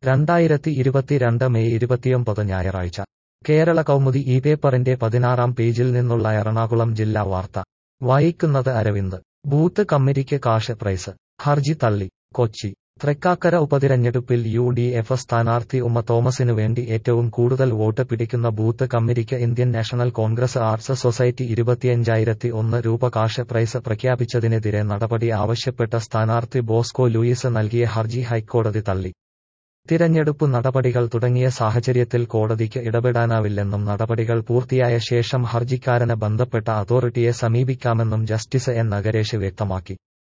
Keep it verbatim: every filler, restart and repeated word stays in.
രണ്ടായിരത്തി ഇരുപത്തിരണ്ട് മെയ് ഇരുപത്തിയൊമ്പത് ഞായറാഴ്ച കേരള കൗമുദി ഈ പേപ്പറിന്റെ പതിനാറാം പേജിൽ നിന്നുള്ള എറണാകുളം ജില്ലാ വാർത്ത വായിക്കുന്നത് അരവിന്ദ്. ബൂത്ത് കമ്മിറ്റിക്ക് കാഷ് പ്രൈസ്, ഹർജി തള്ളി. കൊച്ചി. തൃക്കാക്കര ഉപതിരഞ്ഞെടുപ്പിൽ യു ഡി എഫ് സ്ഥാനാർത്ഥി ഉമ്മ തോമസിനു വേണ്ടി ഏറ്റവും കൂടുതൽ വോട്ട് പിടിക്കുന്ന ബൂത്ത് കമ്മിറ്റിക്ക് Indian national congress arts society ഇരുപത്തിയഞ്ചായിരത്തി ഒന്ന് രൂപ കാഷ് പ്രൈസ് പ്രഖ്യാപിച്ചതിനെതിരെ നടപടി ആവശ്യപ്പെട്ട സ്ഥാനാർത്ഥി ബോസ്കോ ലൂയിസ് നൽകിയ ഹർജി ഹൈക്കോടതി തള്ളി. തിരഞ്ഞെടുപ്പ് നടപടികൾ തുടങ്ങിയ സാഹചര്യത്തിൽ കോടതിക്ക് ഇടപെടാനാവില്ലെന്നും നടപടികൾ പൂർത്തിയായ ശേഷം ഹർജിക്കാരന് ബന്ധപ്പെട്ട അതോറിറ്റിയെ സമീപിക്കാമെന്നും ജസ്റ്റിസ് എൻ നഗരേഷ് വ്യക്തമാക്കി.